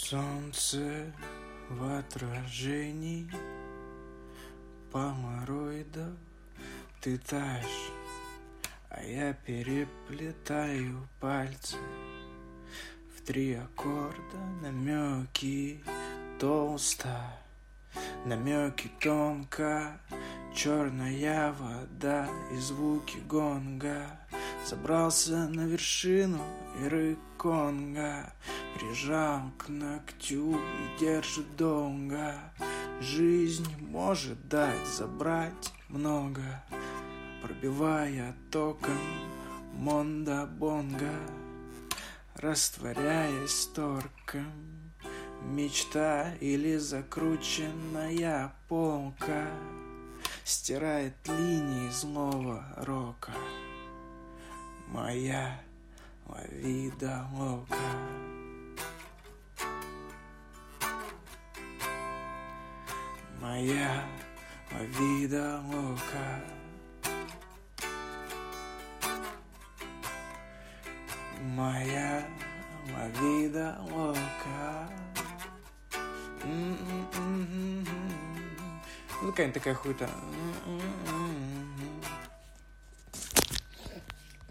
Солнце в отражении полароидов. Ты таешь, а я переплетаю пальцы в 3 аккорда, намеки толсто, намеки тонко. Черная вода и звуки гонга. Забрался на вершину Иры-Конго, прижал к ногтю и держит долго. Жизнь может дать, забрать много, пробивая током Мондо-Бонго, растворяясь торком. Мечта или закрученная полка стирает линии злого рока. Моя ла вида лока. Моя ла вида лока. Моя ла вида лока. Ну, какая-нибудь такая хуйта.